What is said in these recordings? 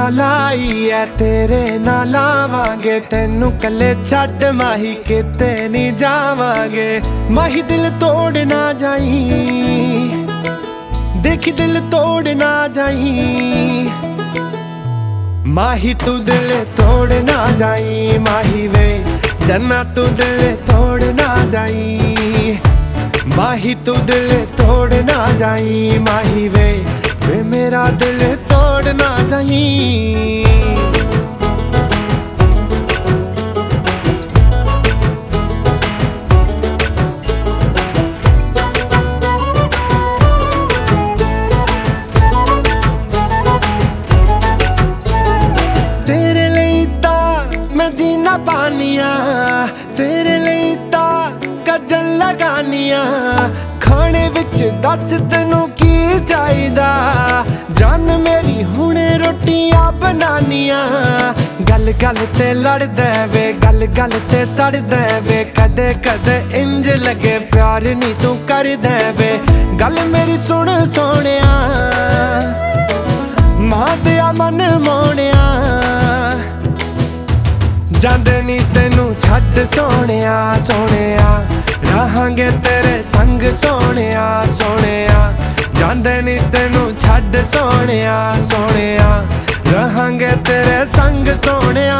नाल आई है तेरे नाल आवांगे, तेनू कल्ले छड्ड माही किते नहीं जावांगे। माही दिल तोड़ ना जाई, देखी दिल तोड़ ना जाई। माही तू दिल तोड़ ना जाई, माही वे जन्ना तू दिल तोड़ ना जाई। माही तू दिल तोड़ ना जाई, माही वे मेरा दिल तोड़ ना जाई। तेरे लिए मैं जीना पानिया, तेरे लिए गजल लगानिया। खाने विच दस तेनू की चाहिदा, जान मेरी हुणे रोटियां बनानिया। गल गल ते लड़दे वे, गल गल ते सड़दे वे, कदे कदे इंज लगे प्यार नी तू कर दे वे। गल मेरी सुन सोनिया, मां दिया मन मोनिया। जांदे नी तेनू छड्ड सोनिया सोनिया, रहांगे तेरे संग सोनिया सोनिया। जांदे नी तेनू छड्ड सोनिया सोनिया, रहांगे तेरे संग सोनिया।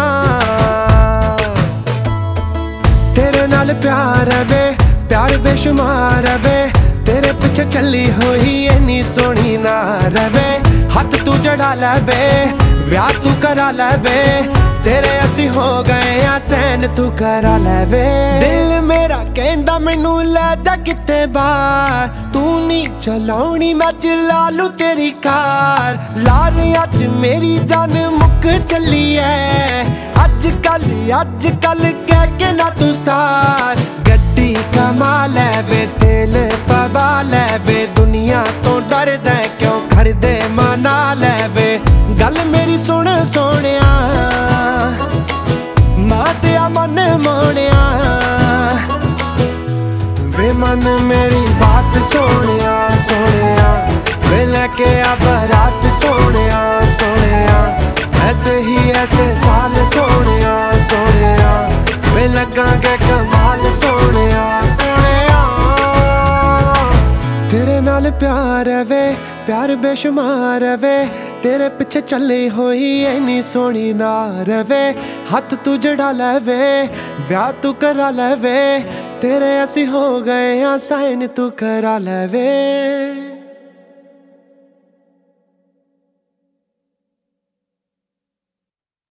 तेरे नाल प्यार है वे, प्यार बेशुमार है वे, तेरे पिछे चली होई इन्नी सोहनी ना रवे। हथ तू जड़ा लवे, व्याह तू करा लवे, तेरे असी हो गए आ सैन तू करा लवे। दिल मेरा कहंदा मैनू ले जा किते बाहर, तू नी चलाउणी मैं चला लू तेरी कार। लार अज मेरी जान मुक चली है, अज कल कह के ना तू सार। गड्डी कमा लैवे, तेल पवा लैवे, दुनिया तो डरदा क्यों घर दे मना लैवे। गल मेरी सुन सोनिया, मां तेरा मन मोनिया। वे मन मेरी बात सोनिया सोनिया, वे लेके आ बारात सोनिया सोनिया। ऐसे ही ऐसे साल सोनिया सोनिया, वे लगांगे कमाल सोनिया सोनिया। तेरे नाल प्यार है वे, प्यार बेशुमार है वे, तेरे पिछे चली होई इन्नी सोहनी ना रवे। हथ तू जड़ा लवे, व्याह तू करा लवे, तेरे असी हो गए आ साइन तू करा लवे।